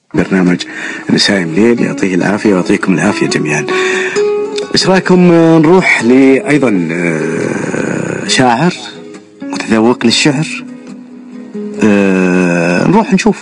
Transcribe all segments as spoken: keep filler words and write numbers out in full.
برنامج نسايم ليل، يعطيه العافية ويعطيكم العافية جميعا. ايش رايكم نروح لأيضا شاعر متذوق للشعر؟ أه نروح نشوف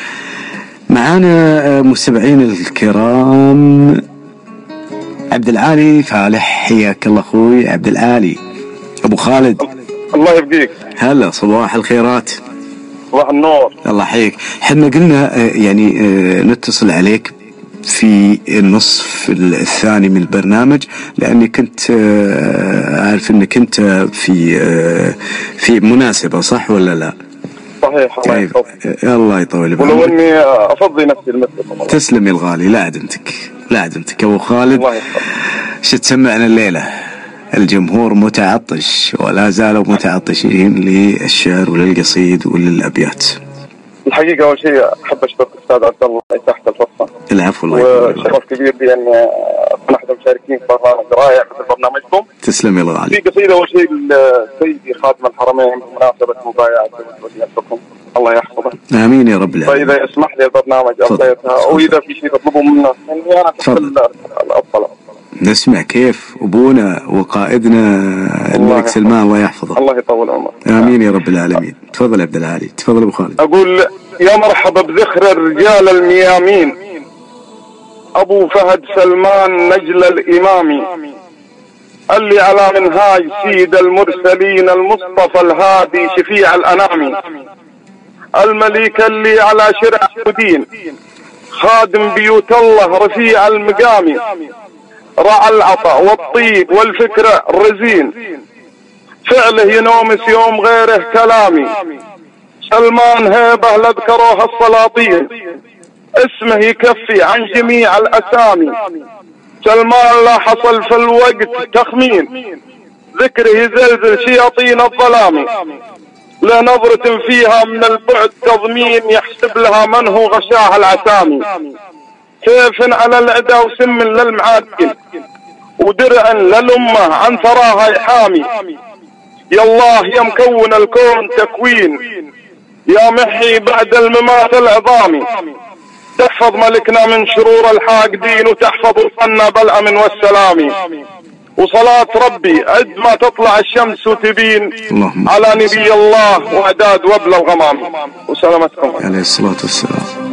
معانا مستمعين الكرام عبد العالي فالح. حياك الله اخوي عبد العالي ابو خالد. الله يبقيك. هلا صباح الخيرات. صباح النور. الله يحييك. حنا قلنا يعني نتصل عليك في النصف الثاني من البرنامج لاني كنت عارف انك انت في في مناسبة، صح ولا لا؟ صحيح. الله يطول. الله يطول بعمرك. ولو اني افضي نفسي المثل. تسلم يا الغالي. لا عدمتك لا عدمتك ابو خالد. ايش تسمعنا الليلة؟ الجمهور متعطش ولا زالوا متعطشين للشعر وللقصيد وللابيات. الحقيقة أول شيء أحب أشكر الأستاذ عبد الله تحت الفرصة. العفو. الله يطول. وشرف كبير لي أن أكون أحد المشاركين في برنامج رائع مثل برنامجكم. تسلم يا الغالي. في قصيدة أول شيء لسيدي خادم الحرمين بمناسبة مبايعة وليتكم الله يحفظه. آمين يا رب العالمين. فإذا يسمح لي البرنامج أعطيتها أو إذا في شيء تطلبه منا إني أنا تفضل الأفضل. نسمع كيف أبونا وقائدنا الملك سلمان الله يحفظه. الله يطول عمره. آمين يا رب العالمين. تفضل عبد العالي. تفضل أبو خالد. أقول يا مرحبا بذخر الرجال الميامين أبو فهد سلمان نجل الإمامي اللي على منهاج سيد المرسلين المصطفى الهادي شفيع الأنام الملك اللي على شرع الدين خادم بيوت الله رفيع المقام رعى العطاء والطيب والفكرة الرزين فعله ينومس يوم غيره كلامي سلمان هيبة لذكروها السلاطين اسمه يكفي عن جميع الأسامي سلمان لا حصل في الوقت تخمين ذكره يزلزل شياطين الظلام لنظرة فيها من البعد تضمين يحسب لها من هو غشاها العسامي سيف على العدا وسم للمعادن ودرع للأمة عن ثراها يحامي يا الله يا مكون الكون تكوين يا محي بعد الممات العظامي تحفظ ملكنا من شرور الحاقدين وتحفظ وطنا بالأمن والسلام وصلاة ربي عد ما تطلع الشمس وتبين على نبي الله وعداد وبل الغمام وسلامتكم عليه الصلاة والسلام.